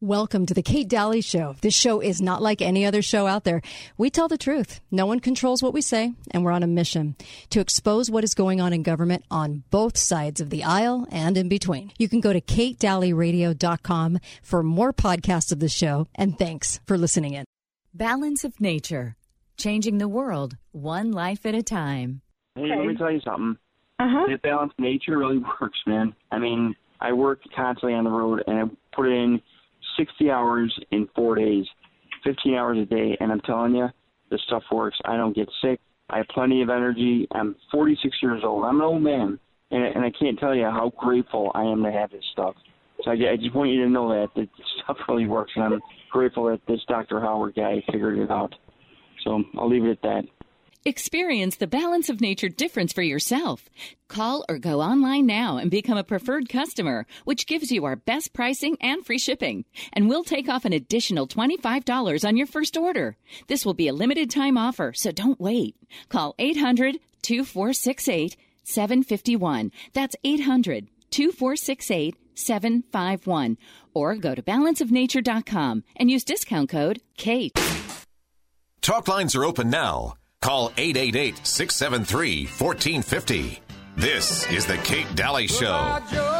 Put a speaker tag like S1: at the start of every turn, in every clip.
S1: Welcome to the Kate Daly Show. This show is not like any other show out there. We tell the truth. No one controls what we say, and we're on a mission to expose what is going on in government on both sides of the aisle and in between. You can go to katedalyradio.com for more podcasts of the show, and thanks for listening in.
S2: Balance of Nature, changing the world one life at a time.
S3: Hey, let me tell you something. This Balance of Nature really works, man. I mean, I work constantly on the road, and I put in 60 hours in 4 days, 15 hours a day, and I'm telling you, this stuff works. I don't get sick. I have plenty of energy. I'm 46 years old. I'm an old man, and I can't tell you how grateful I am to have this stuff. So I just want you to know that this stuff really works, and I'm grateful that this Dr. Howard guy figured it out. So I'll leave it at that.
S2: Experience the Balance of Nature difference for yourself. Call or go online now and become a preferred customer, which gives you our best pricing and free shipping. And we'll take off an additional $25 on your first order. This will be a limited time offer, so don't wait. Call 800-2468-751. That's 800-2468-751. Or go to balanceofnature.com and use discount code KATE.
S4: Talk lines are open now. Call 888-673-1450. This is the Kate Daly Show.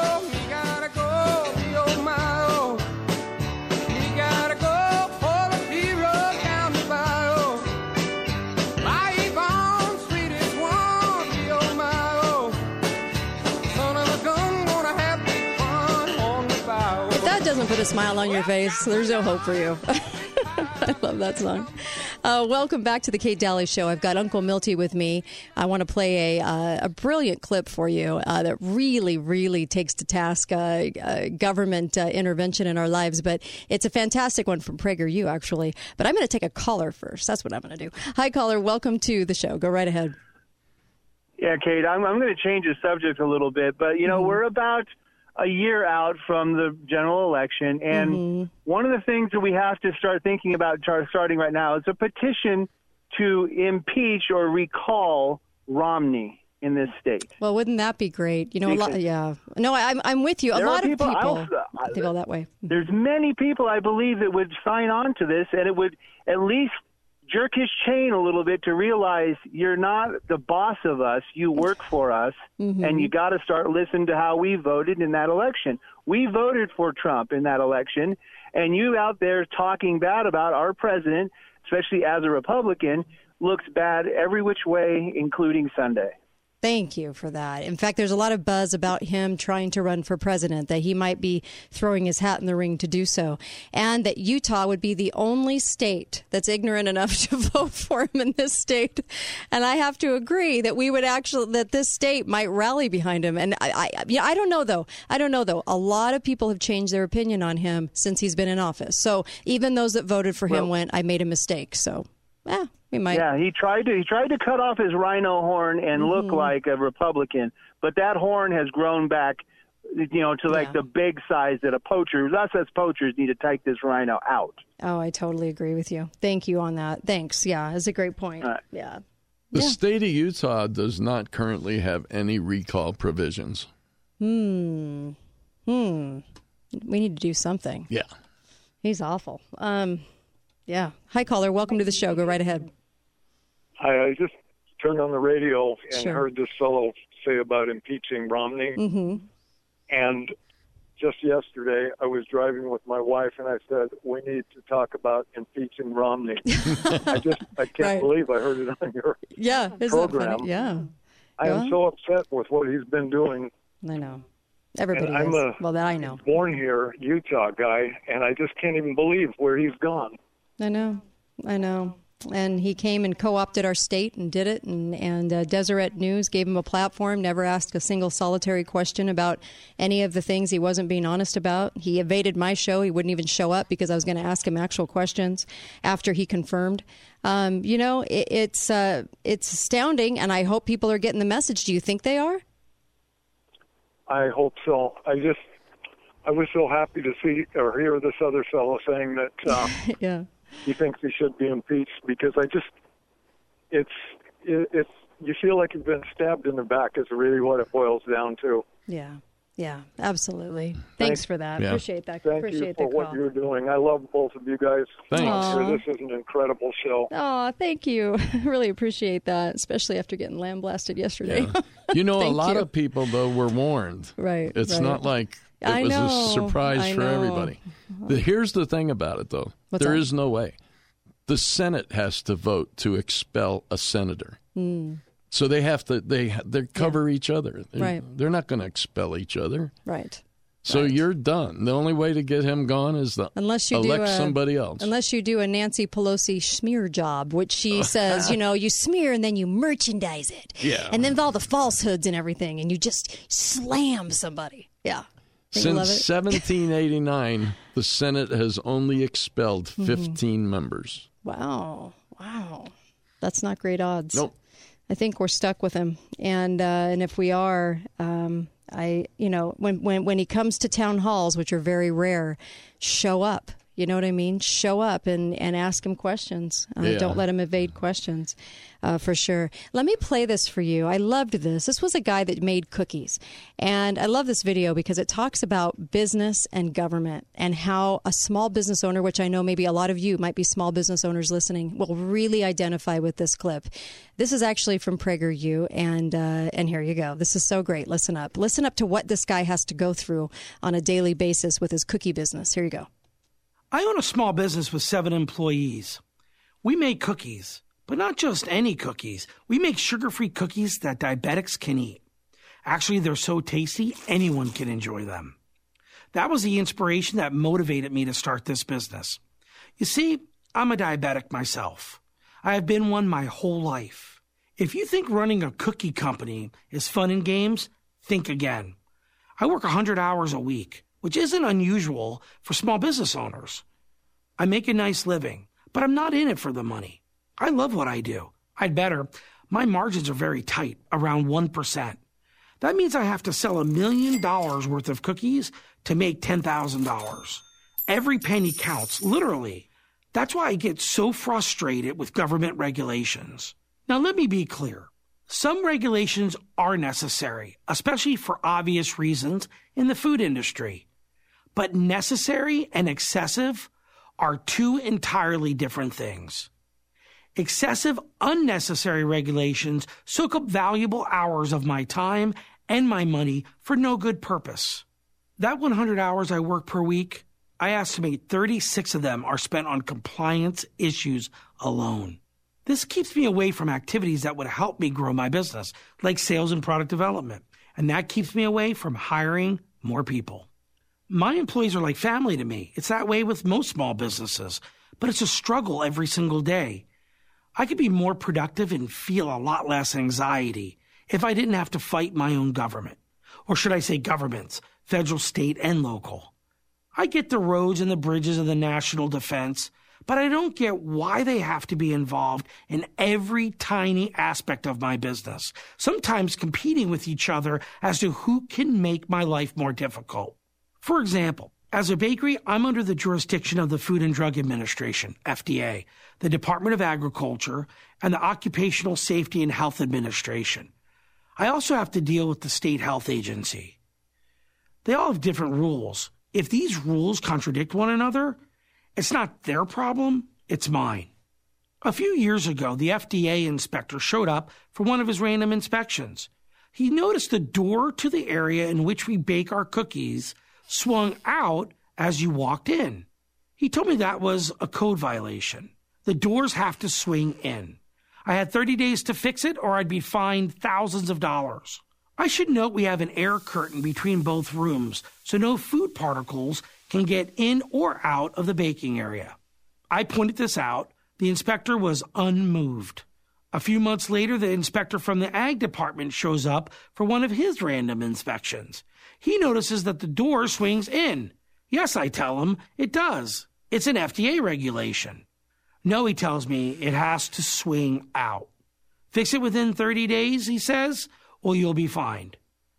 S1: If that doesn't put a smile on your face, there's no hope for you. I love that song. Welcome back to the Kate Daly Show. I've got Uncle Milty with me. I want to play a brilliant clip for you that really, really takes to task government intervention in our lives. But it's a fantastic one from PragerU, actually. But I'm going to take a caller first. That's what I'm going to do. Hi, caller. Welcome to the show. Go right ahead.
S5: Yeah, Kate, I'm going to change the subject a little bit. But, you know, we're about a year out from the general election, and one of the things that we have to start thinking about starting right now is a petition to impeach or recall Romney in this state.
S1: Well, wouldn't that be great? You know, because No, I'm with you. A lot of people feel that way.
S5: There's many people, I believe, that would sign on to this, and it would at least jerk his chain a little bit to realize you're not the boss of us. You work for us, and you got to start listening to how we voted in that election. We voted for Trump in that election, and you out there talking bad about our president, especially as a Republican, looks bad every which way, including Sunday.
S1: Thank you for that. In fact, there's a lot of buzz about him trying to run for president, that he might be throwing his hat in the ring to do so, and that Utah would be the only state that's ignorant enough to vote for him in this state. And I have to agree that that this state might rally behind him. And I don't know, though. A lot of people have changed their opinion on him since he's been in office. So even those that voted for him went, I made a mistake. So, we might. Yeah,
S5: he tried to cut off his rhino horn and look like a Republican, but that horn has grown back, to like the big size that a poacher. Us as poachers need to take this rhino out.
S1: Oh, I totally agree with you. Thank you on that. Thanks. Yeah, that's a great point. Yeah.
S6: The state of Utah does not currently have any recall provisions.
S1: We need to do something.
S6: Yeah.
S1: He's awful. Yeah. Hi, caller. Welcome to the show. Go right ahead.
S7: Hi. I just turned on the radio and heard this fellow say about impeaching Romney. And just yesterday, I was driving with my wife, and I said, we need to talk about impeaching Romney. I can't believe I heard it on your program.
S1: Yeah.
S7: I am so upset with what he's been doing.
S1: I know. Everybody
S7: is.
S1: That I know.
S7: Born here, Utah guy, and I just can't even believe where he's gone.
S1: I know. And he came and co-opted our state and did it. And Deseret News gave him a platform, never asked a single solitary question about any of the things he wasn't being honest about. He evaded my show. He wouldn't even show up because I was going to ask him actual questions after he confirmed. It's astounding, and I hope people are getting the message. Do you think they are?
S7: I hope so. I was so happy to see or hear this other fellow saying that he thinks he should be impeached, because it's you feel like you've been stabbed in the back is really what it boils down to.
S1: Yeah. Yeah, absolutely. Thanks for that.
S6: Yeah.
S1: Appreciate that.
S7: Thank
S1: Appreciate
S7: you for
S1: the
S7: what
S1: call.
S7: you're doing. I love both of you guys.
S6: Thanks.
S7: This is an incredible show.
S1: Oh, thank you. I really appreciate that, especially after getting lambasted yesterday.
S6: Yeah. You know, a
S1: Thank
S6: lot
S1: you.
S6: of people, though, were warned.
S1: Right.
S6: It's
S1: right.
S6: not like
S1: I
S6: it was
S1: know,
S6: a surprise
S1: I
S6: for
S1: know.
S6: everybody. Here's the thing about it, though.
S1: What's
S6: There
S1: that?
S6: is no way. The Senate has to vote to expel a senator. So they have to, they cover each other.
S1: Right.
S6: They're not going to expel each other.
S1: Right.
S6: So
S1: Right.
S6: you're done. The only way to get him gone is to
S1: Unless you
S6: elect
S1: do
S6: somebody else.
S1: Unless you do a Nancy Pelosi smear job, which she says, you smear and then you merchandise it.
S6: Yeah.
S1: And then all the falsehoods and everything, and you just slam somebody. Yeah. Think you love
S6: Since
S1: it?
S6: 1789, the Senate has only expelled 15 members.
S1: Wow. That's not great odds.
S6: Nope.
S1: I think we're stuck with him, and if we are, when he comes to town halls, which are very rare, show up. You know what I mean? Show up and ask him questions.
S6: Yeah.
S1: Don't let him evade questions, for sure. Let me play this for you. I loved this. This was a guy that made cookies. And I love this video because it talks about business and government and how a small business owner, which I know maybe a lot of you might be small business owners listening, will really identify with this clip. This is actually from PragerU, and here you go. This is so great. Listen up. Listen up to what this guy has to go through on a daily basis with his cookie business. Here you go.
S8: I own a small business with 7 employees. We make cookies, but not just any cookies. We make sugar-free cookies that diabetics can eat. Actually, they're so tasty, anyone can enjoy them. That was the inspiration that motivated me to start this business. You see, I'm a diabetic myself. I have been one my whole life. If you think running a cookie company is fun and games, think again. I work 100 hours a week, which isn't unusual for small business owners. I make a nice living, but I'm not in it for the money. I love what I do. I'd better. My margins are very tight, around 1%. That means I have to sell $1 million worth of cookies to make $10,000. Every penny counts, literally. That's why I get so frustrated with government regulations. Now, let me be clear. Some regulations are necessary, especially for obvious reasons in the food industry. But necessary and excessive are two entirely different things. Excessive, unnecessary regulations soak up valuable hours of my time and my money for no good purpose. That 100 hours I work per week, I estimate 36 of them are spent on compliance issues alone. This keeps me away from activities that would help me grow my business, like sales and product development. And that keeps me away from hiring more people. My employees are like family to me. It's that way with most small businesses, but it's a struggle every single day. I could be more productive and feel a lot less anxiety if I didn't have to fight my own government. Or should I say governments, federal, state, and local. I get the roads and the bridges of the national defense, but I don't get why they have to be involved in every tiny aspect of my business, sometimes competing with each other as to who can make my life more difficult. For example, as a bakery, I'm under the jurisdiction of the Food and Drug Administration, FDA, the Department of Agriculture, and the Occupational Safety and Health Administration. I also have to deal with the State Health Agency. They all have different rules. If these rules contradict one another, it's not their problem, it's mine. A few years ago, the FDA inspector showed up for one of his random inspections. He noticed the door to the area in which we bake our cookies swung out as you walked in. He told me that was a code violation. The doors have to swing in. I had 30 days to fix it or I'd be fined thousands of dollars. I should note we have an air curtain between both rooms, so no food particles can get in or out of the baking area. I pointed this out. The inspector was unmoved. A few months later, the inspector from the Ag Department shows up for one of his random inspections. He notices that the door swings in. Yes, I tell him, it does. It's an FDA regulation. No, he tells me, it has to swing out. Fix it within 30 days, he says, or you'll be fined.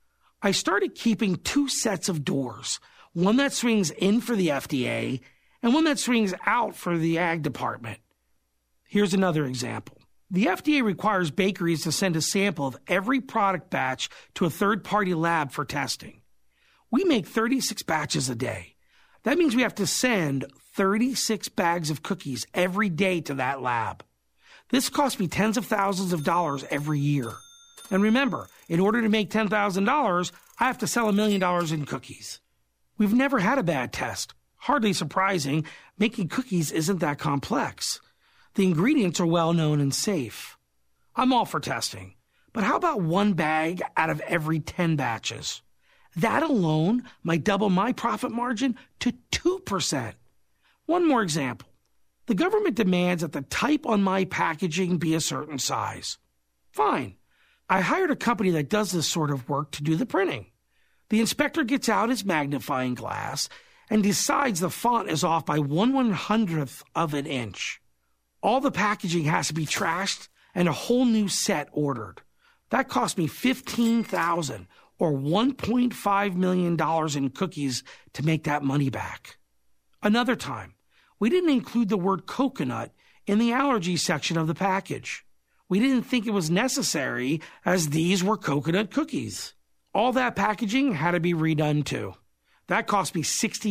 S8: I started keeping 2 sets of doors, one that swings in for the FDA and one that swings out for the Ag Department. Here's another example. The FDA requires bakeries to send a sample of every product batch to a third-party lab for testing. We make 36 batches a day. That means we have to send 36 bags of cookies every day to that lab. This costs me tens of thousands of dollars every year. And remember, in order to make $10,000, I have to sell $1 million in cookies. We've never had a bad test. Hardly surprising, making cookies isn't that complex. The ingredients are well known and safe. I'm all for testing. But how about 1 bag out of every 10 batches? That alone might double my profit margin to 2%. One more example. The government demands that the type on my packaging be a certain size. Fine. I hired a company that does this sort of work to do the printing. The inspector gets out his magnifying glass and decides the font is off by 1/100th of an inch. All the packaging has to be trashed and a whole new set ordered. That cost me $15,000 or $1.5 million in cookies to make that money back. Another time, we didn't include the word coconut in the allergy section of the package. We didn't think it was necessary as these were coconut cookies. All that packaging had to be redone too. That cost me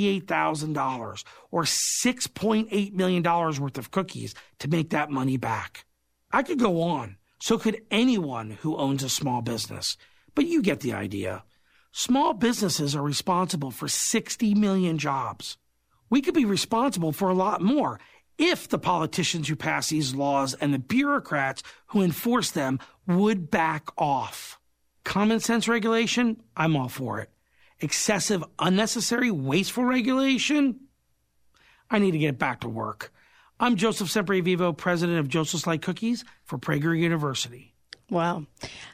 S8: $68,000 or $6.8 million worth of cookies to make that money back. I could go on. So could anyone who owns a small business. But you get the idea. Small businesses are responsible for 60 million jobs. We could be responsible for a lot more if the politicians who pass these laws and the bureaucrats who enforce them would back off. Common sense regulation, I'm all for it. Excessive, unnecessary, wasteful regulation? I need to get back to work. I'm Joseph Sempervivo, president of Joseph's Light Cookies for Prager University.
S1: Wow.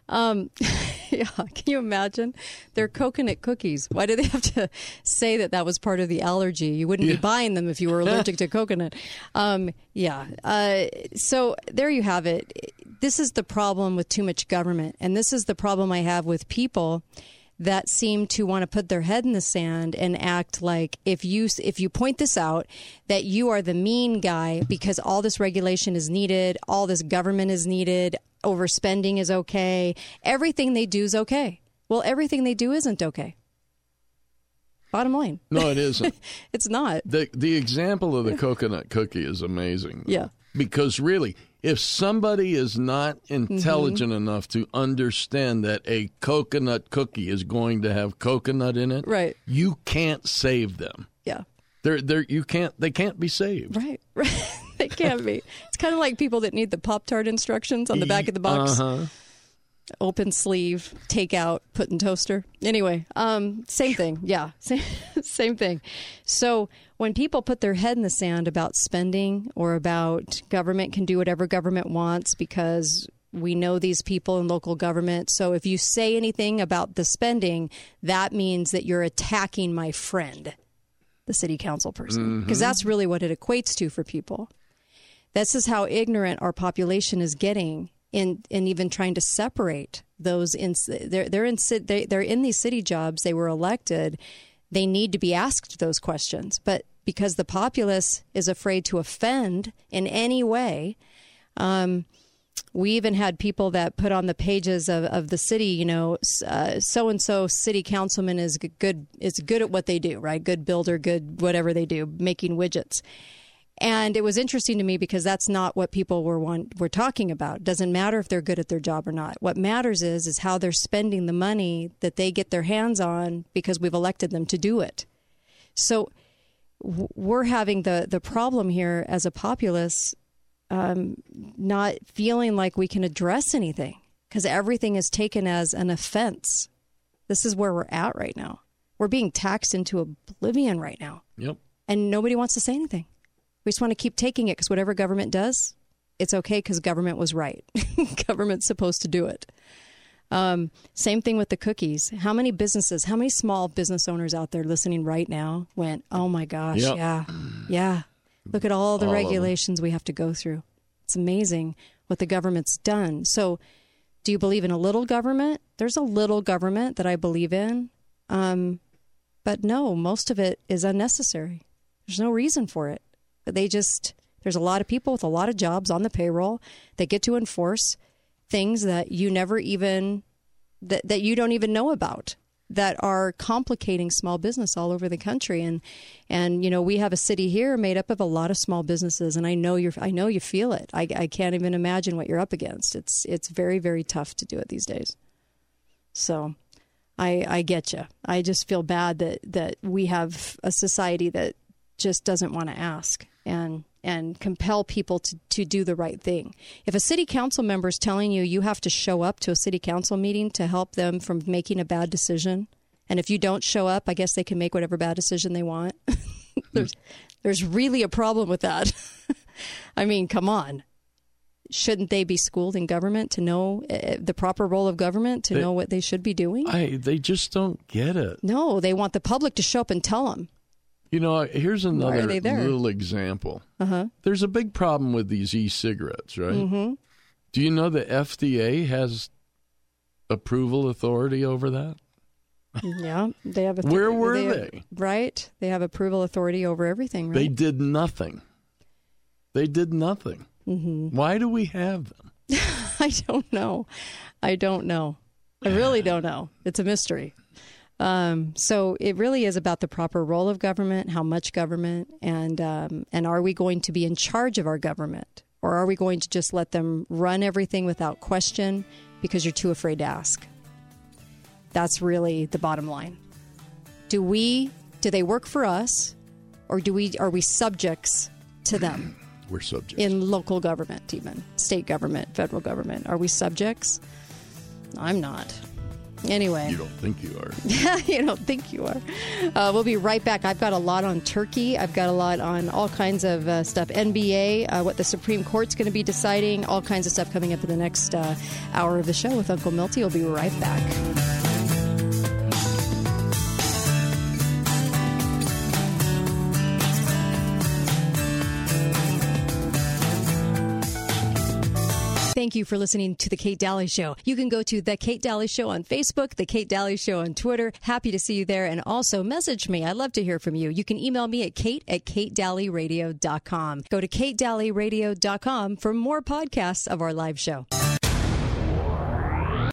S1: Yeah, can you imagine? They're coconut cookies. Why do they have to say that was part of the allergy? You wouldn't be buying them if you were allergic to coconut. So there you have it. This is the problem with too much government. And this is the problem I have with people that seem to want to put their head in the sand and act like if you point this out, that you are the mean guy because all this regulation is needed, all this government is needed, overspending is okay, everything they do is okay. Well, everything they do isn't okay. Bottom line.
S6: No, it isn't.
S1: It's not.
S6: The example of the coconut cookie is amazing.
S1: Yeah.
S6: Because really, if somebody is not intelligent enough to understand that a coconut cookie is going to have coconut in it,
S1: right,
S6: you can't save them.
S1: Yeah.
S6: They can't be saved.
S1: Right. They can't be. It's kind of like people that need the Pop-Tart instructions on the back of the box. Uh-huh. Open sleeve, take out, put in toaster. Anyway, same thing. Yeah, same thing. So when people put their head in the sand about spending or about government can do whatever government wants because we know these people in local government. So if you say anything about the spending, that means that you're attacking my friend, the city council person, because that's really what it equates to for people. This is how ignorant our population is getting. In even trying to separate those, they're in these city jobs. They were elected. They need to be asked those questions, but because the populace is afraid to offend in any way, we even had people that put on the pages of the city, so and so city councilman is good at what they do, right? Good builder, good whatever they do, making widgets. And it was interesting to me because that's not what people were talking about. It doesn't matter if they're good at their job or not. What matters is how they're spending the money that they get their hands on because we've elected them to do it. So we're having the problem here as a populace not feeling like we can address anything because everything is taken as an offense. This is where we're at right now. We're being taxed into oblivion right now.
S6: Yep. And
S1: nobody wants to say anything. We just want to keep taking it because whatever government does, it's okay because government was right. Government's supposed to do it. Same thing with the cookies. How many small business owners out there listening right now went, oh my gosh, yeah. Look at all the regulations we have to go through. It's amazing what the government's done. So do you believe in a little government? There's a little government that I believe in. But no, most of it is unnecessary. There's no reason for it. There's a lot of people with a lot of jobs on the payroll that get to enforce things that you never even, that you don't even know about. that are complicating small business all over the country. And we have a city here made up of a lot of small businesses, and I know you feel it. I can't even imagine what you're up against. It's very, very tough to do it these days. So I get you. I just feel bad that we have a society that just doesn't want to ask and compel people to do the right thing. If a city council member is telling you have to show up to a city council meeting to help them from making a bad decision, and if you don't show up, I guess they can make whatever bad decision they want. There's really a problem with that. I mean, come on. Shouldn't they be schooled in government to know the proper role of government, to know what they should be doing?
S6: They just don't get it.
S1: No, they want the public to show up and tell them.
S6: Here's another little example. Uh-huh. There's a big problem with these e-cigarettes, right? Mm-hmm. Do you know the FDA has approval authority over that?
S1: Yeah, they have.
S6: Where were they?
S1: Right, they have approval authority over everything. Right?
S6: They did nothing. Mm-hmm. Why do we have them?
S1: I don't know. I really don't know. It's a mystery. So it really is about the proper role of government, how much government, and are we going to be in charge of our government, or are we going to just let them run everything without question because you're too afraid to ask? That's really the bottom line. Do they work for us, or are we subjects to them?
S6: We're subjects.
S1: In local government, even state government, federal government. Are we subjects? I'm not. Anyway.
S6: You don't think you are.
S1: You don't think you are. We'll be right back. I've got a lot on Turkey. I've got a lot on all kinds of stuff. NBA, what the Supreme Court's going to be deciding, all kinds of stuff coming up in the next hour of the show with Uncle Milty. We'll be right back. Thank you for listening to The Kate Daly Show. You can go to The Kate Daly Show on Facebook, The Kate Daly Show on Twitter. Happy to see you there. And also message me. I'd love to hear from you. You can email me at kate@katedalyradio.com. Go to katedalyradio.com for more podcasts of our live show.